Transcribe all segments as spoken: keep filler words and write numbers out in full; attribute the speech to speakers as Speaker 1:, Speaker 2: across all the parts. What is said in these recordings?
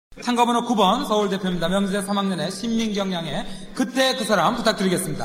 Speaker 1: 참가번호 구 번 서울대표입니다. 명지대 삼 학년의 신민경 양의 그때 그 사람 부탁드리겠습니다.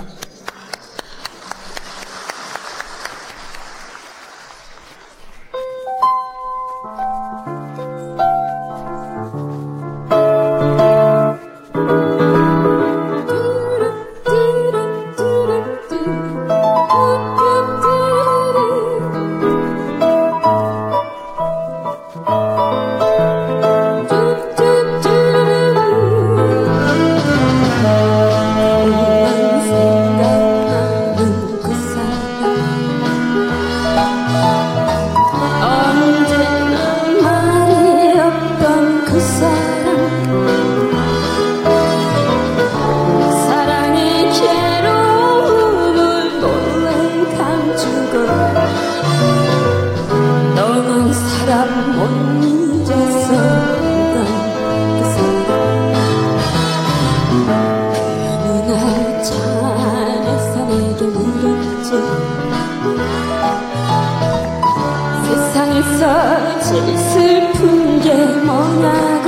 Speaker 2: 세상에서 제일 슬픈 게 뭐냐고,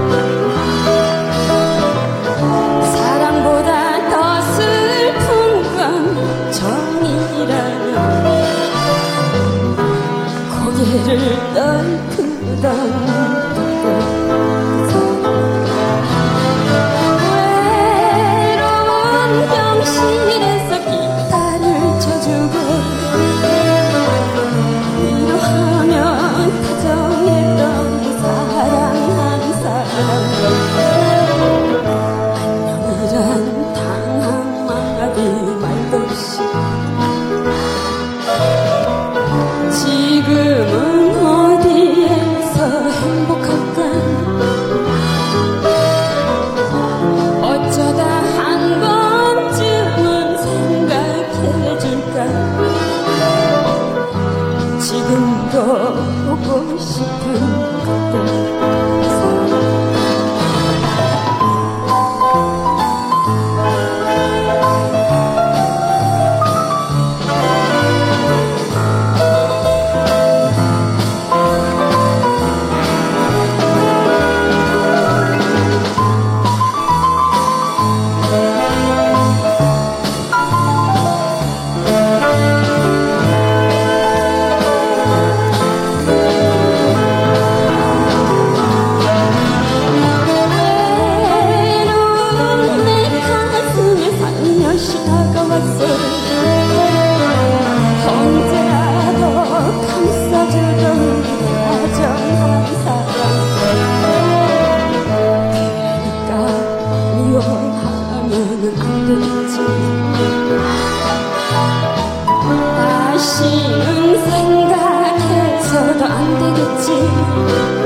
Speaker 2: 사랑보다 더 슬픈 건 정이라며 고개를 떨구던 외로운 병실에서 기타를 쳐주고 위로하면 다정했던 그 사랑한 사람, 안녕이란 단 한마디 말도 없이 지금은 어디에서 행복할까, 어쩌다 한 번쯤은 생각해줄까, 지금도 보고 싶은 그때 언제라도 감싸주던 다정한 사람, 그러니까 미워하면은 안 되겠지, 다시는 생각해서도 안 되겠지.